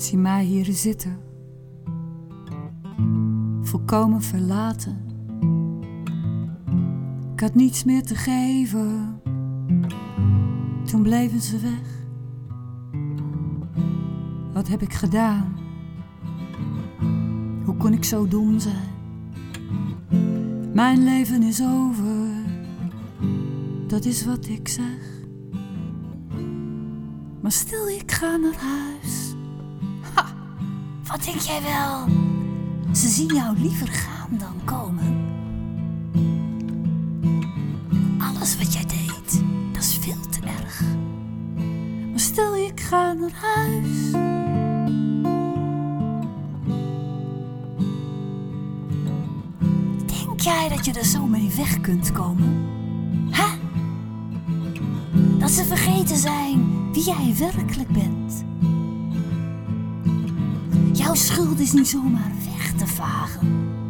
Zie mij hier zitten, volkomen verlaten. Ik had niets meer te geven, toen bleven ze weg. Wat heb ik gedaan? Hoe kon ik zo dom zijn? Mijn leven is over, dat is wat ik zeg. Maar stil, ik ga naar huis. Ha, wat denk jij wel? Ze zien jou liever gaan dan komen. Alles wat jij deed, dat is veel te erg. Maar stil, ik ga naar huis. Denk jij dat je er zo mee weg kunt komen? Hè? Dat ze vergeten zijn wie jij werkelijk bent. Jouw schuld is niet zomaar weg te vagen.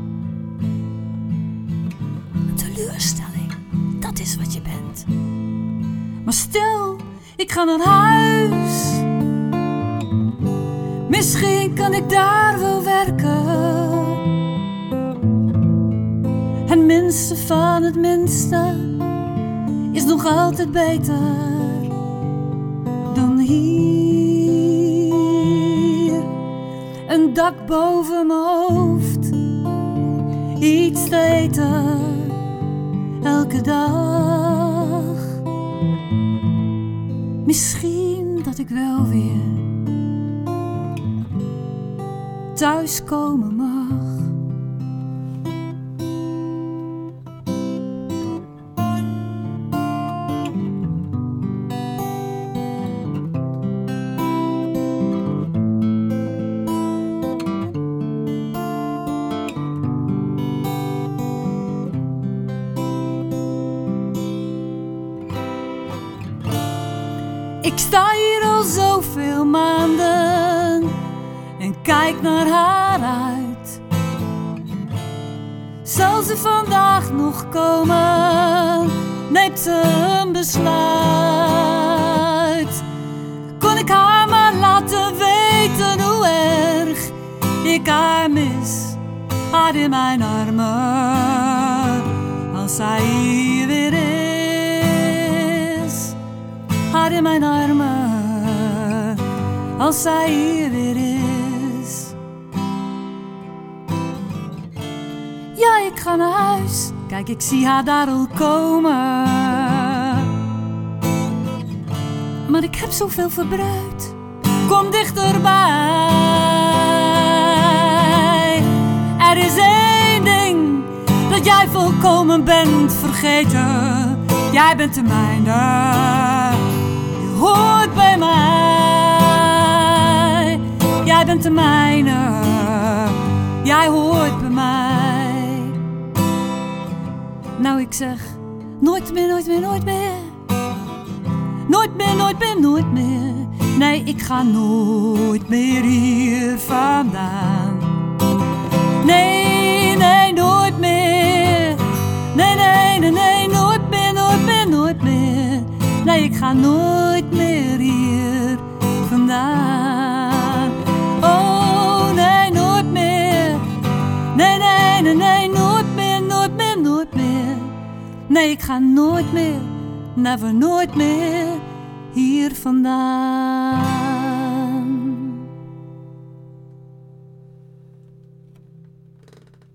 Een teleurstelling, dat is wat je bent. Maar stil, ik ga naar huis. Misschien kan ik daar wel werken. Het minste van het minste is nog altijd beter dan hier. Een dak boven mijn hoofd, iets te eten elke dag. Misschien dat ik wel weer thuis komen mag. Ik sta hier al zoveel maanden en kijk naar haar uit. Zal ze vandaag nog komen? Neemt ze een besluit? Kon ik haar maar laten weten hoe erg ik haar mis? Haar in mijn armen als zij hier weer is. Haar in mijn armen als zij hier weer is. Ja, ik ga naar huis. Kijk, ik zie haar daar al komen. Maar ik heb zoveel verbruikt. Kom dichterbij. Er is één ding dat jij volkomen bent vergeten. Jij bent de mijne. Hoort bij mij. Jij bent de mijne. Jij hoort bij mij. Nou, ik zeg nooit meer, nooit meer, nooit meer. Nooit meer, nooit meer, nooit meer. Nee, ik ga nooit meer hier vandaan. Nee, nee, nooit meer. Nee, nee, nee, nee, nooit meer, nooit meer, nooit meer. Nee, ik ga nooit meer hier vandaan. Oh, nee, nooit meer. Nee, nee, nee, nee, nooit meer, nooit meer, nooit meer. Nee, ik ga nooit meer, never, nooit meer hier vandaan.